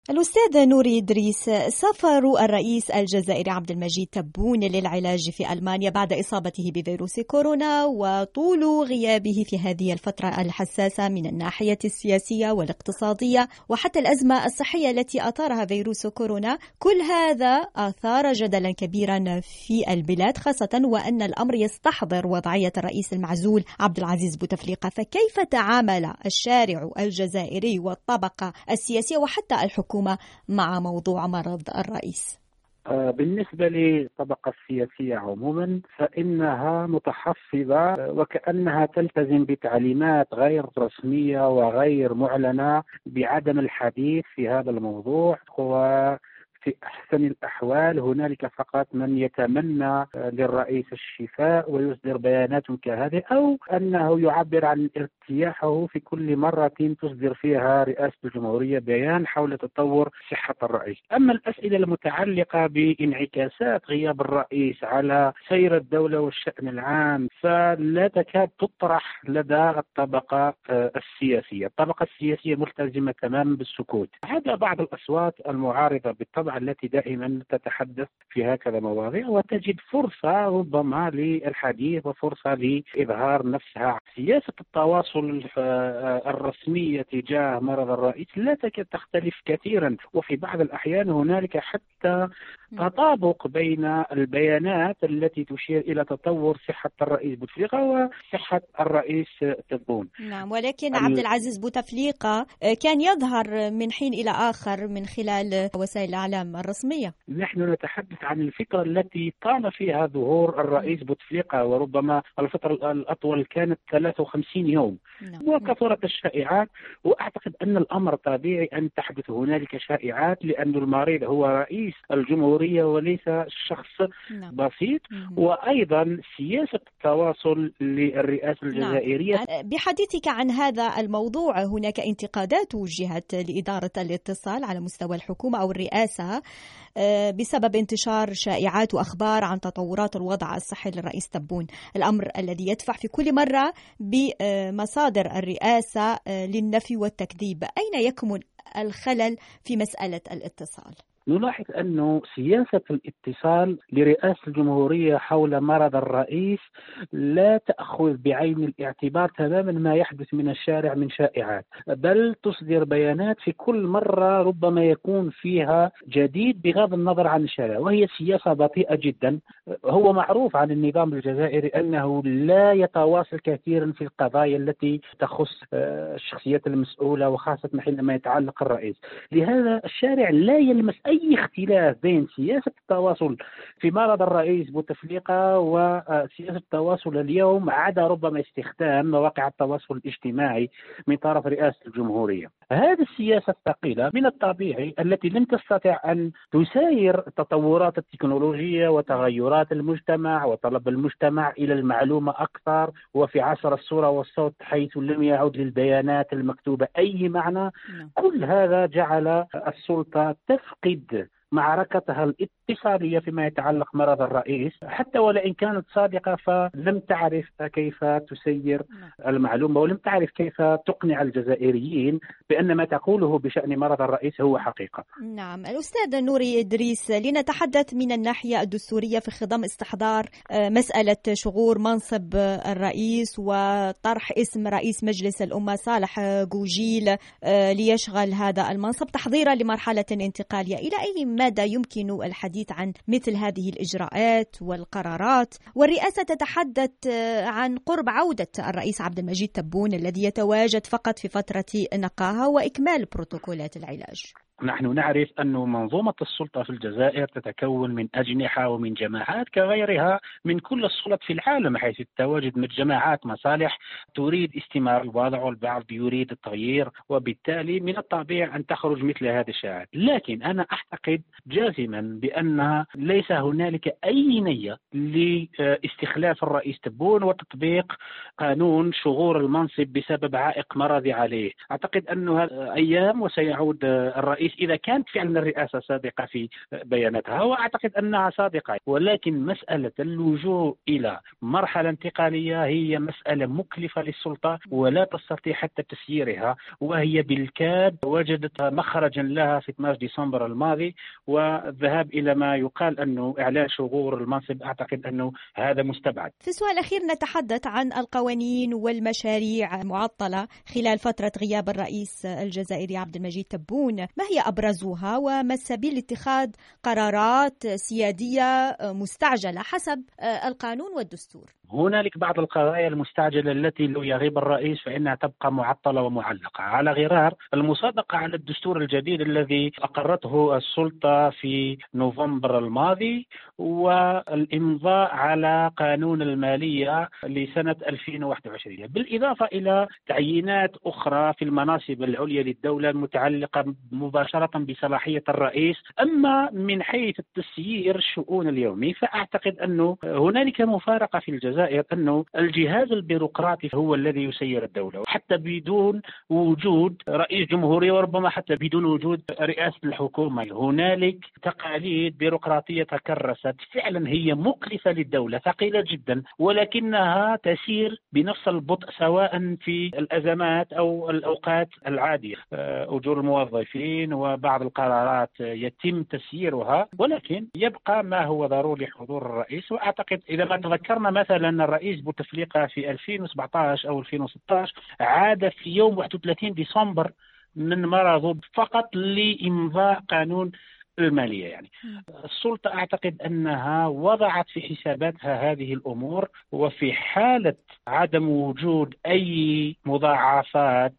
الأستاذ نوري إدريس، سفر الرئيس الجزائري عبد المجيد تبون للعلاج في ألمانيا بعد إصابته بفيروس كورونا وطول غيابه في هذه الفترة الحساسة من الناحية السياسية والاقتصادية وحتى الأزمة الصحية التي أثارها فيروس كورونا، كل هذا أثار جدلا كبيرا في البلاد، خاصة وأن الأمر يستحضر وضعية الرئيس المعزول عبد العزيز بوتفليقة. فكيف تعامل الشارع الجزائري والطبقة السياسية وحتى الحكومة مع موضوع مرض الرئيس؟ بالنسبة للطبقة السياسية عموما فإنها متحفظة وكأنها تلتزم بتعليمات غير رسمية وغير معلنة بعدم الحديث في هذا الموضوع. في أحسن الأحوال هنالك فقط من يتمنى للرئيس الشفاء ويصدر بيانات كهذه، أو أنه يعبر عن ارتياحه في كل مرة تصدر فيها رئاسة الجمهورية بيان حول تطور صحة الرئيس. أما الأسئلة المتعلقة بانعكاسات غياب الرئيس على سير الدولة والشأن العام فلا تكاد تطرح لدى الطبقة السياسية. الطبقة السياسية ملتزمة تماما بالسكوت، هذا بعض الأصوات المعارضة بالطبع التي دائما تتحدث في هكذا مواضيع وتجد فرصة ربما للحديث وفرصة لإظهار نفسها. سياسة التواصل الرسمية تجاه مرض الرئيس لا تكاد تختلف كثيرا، وفي بعض الأحيان هنالك حتى تطابق بين البيانات التي تشير إلى تطور صحة الرئيس بوتفليقة وصحة الرئيس تبون. نعم، ولكن عبد العزيز بوتفليقة كان يظهر من حين إلى آخر من خلال وسائل الإعلام الرسمية. نحن نتحدث عن الفترة التي طال فيها ظهور الرئيس بوتفليقة، وربما الفترة الأطول كانت 53 يوم. وكثرت الشائعات، وأعتقد أن الأمر طبيعي أن تحدث هنالك شائعات لأن المريض هو رئيس الجمهورية وليس شخص بسيط. وأيضا سياسة التواصل للرئاسة الجزائرية. بحديثك عن هذا الموضوع، هناك انتقادات وجهت لإدارة الاتصال على مستوى الحكومة أو الرئاسة بسبب انتشار شائعات وأخبار عن تطورات الوضع الصحي للرئيس تبون، الأمر الذي يدفع في كل مرة بمصادر الرئاسة للنفي والتكذيب. أين يكمن الخلل في مسألة الاتصال؟ نلاحظ أن سياسة الاتصال لرئاسة الجمهورية حول مرض الرئيس لا تأخذ بعين الاعتبار تماما ما يحدث من الشارع من شائعات، بل تصدر بيانات في كل مرة ربما يكون فيها جديد بغض النظر عن الشارع، وهي سياسة بطيئة جدا. هو معروف عن النظام الجزائري أنه لا يتواصل كثيرا في القضايا التي تخص الشخصيات المسؤولة، وخاصة حينما يتعلق الرئيس. لهذا الشارع لا يلمس أي اختلاف بين سياسة التواصل في مرض الرئيس بوتفليقة وسياسة التواصل اليوم، عدا ربما استخدام مواقع التواصل الاجتماعي من طرف رئاسة الجمهورية. هذه السياسة الثقيلة من الطبيعي التي لم تستطع أن تساير تطورات التكنولوجيا وتغيرات المجتمع وطلب المجتمع إلى المعلومة أكثر، وفي عصر الصورة والصوت حيث لم يعد للبيانات المكتوبة أي معنى. كل هذا جعل السلطة تفقد معركتها الاتصالية فيما يتعلق مرض الرئيس، حتى ولئن كانت صادقة فلم تعرف كيف تسير المعلومة ولم تعرف كيف تقنع الجزائريين بأن ما تقوله بشأن مرض الرئيس هو حقيقة. نعم، الأستاذ نوري إدريس، لنتحدث من الناحية الدستورية في خضم استحضار مسألة شغور منصب الرئيس وطرح اسم رئيس مجلس الأمة صالح جوجيل ليشغل هذا المنصب تحضيرا لمرحلة انتقالية. إلى أي مدى يمكن الحديث عن مثل هذه الإجراءات والقرارات، والرئاسة تتحدث عن قرب عودة الرئيس عبد المجيد تبون الذي يتواجد فقط في فترة نقاهة وإكمال بروتوكولات العلاج؟ نحن نعرف أن منظومة السلطة في الجزائر تتكون من أجنحة ومن جماعات كغيرها من كل السلط في العالم، حيث التواجد من جماعات مصالح تريد استمرار الوضع والبعض يريد التغيير، وبالتالي من الطبيعي أن تخرج مثل هذه الشائعات. لكن أنا أعتقد جازما بأن ليس هنالك أي نية لاستخلاف الرئيس تبون وتطبيق قانون شغور المنصب بسبب عائق مرضي عليه. أعتقد أنه أيام وسيعود الرئيس الرئيس إذا كانت فعلا الرئاسة صادقة في بياناتها، وأعتقد أنها صادقة، ولكن مسألة اللجوء إلى مرحلة انتقالية هي مسألة مكلفة للسلطة ولا تستطيع حتى تسييرها، وهي بالكاد وجدت مخرجا لها في 12 ديسمبر الماضي، والذهاب إلى ما يقال أنه إعلان شغور المنصب أعتقد أنه هذا مستبعد. في السؤال الأخير نتحدث عن القوانين والمشاريع معطلة خلال فترة غياب الرئيس الجزائري عبد المجيد تبون، ما هي أبرزها وما السبيل لاتخاذ قرارات سيادية مستعجلة حسب القانون والدستور؟ هنالك بعض القضايا المستعجلة التي لو يغيب الرئيس فإنها تبقى معطلة ومعلقة، على غرار المصادقة على الدستور الجديد الذي أقرته السلطة في نوفمبر الماضي، والإمضاء على قانون المالية لسنة 2021، بالإضافة إلى تعيينات أخرى في المناصب العليا للدولة المتعلقة مباشرة بصلاحية الرئيس. أما من حيث التسيير الشؤون اليومي فأعتقد أنه هنالك مفارقة في الجزائر، أنه الجهاز البيروقراطي هو الذي يسير الدولة، حتى بدون وجود رئيس جمهورية وربما حتى بدون وجود رئاسة الحكومة. هنالك تقاليد بيروقراطية تكرست فعلا هي مكلفة للدولة، ثقيلة جدا، ولكنها تسير بنفس البطء سواء في الأزمات أو الأوقات العادية. أجور الموظفين وبعض القرارات يتم تسييرها، ولكن يبقى ما هو ضروري حضور الرئيس. وأعتقد إذا ما تذكرنا مثلا الرئيس بوتفليقة في 2017 أو 2016 عاد في يوم 31 ديسمبر من مرضه فقط لإمضاء قانون المالية. يعني السلطة أعتقد أنها وضعت في حساباتها هذه الأمور، وفي حالة عدم وجود أي مضاعفات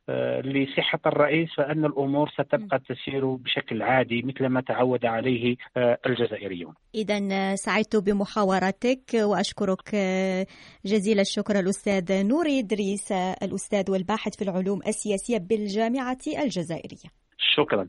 لصحة الرئيس فإن الأمور ستبقى تسير بشكل عادي مثل ما تعود عليه الجزائريون. إذن سعدت بمحاورتك وأشكرك جزيل الشكر الأستاذ نوري إدريس، الأستاذ والباحث في العلوم السياسية بالجامعة الجزائرية. شكرا.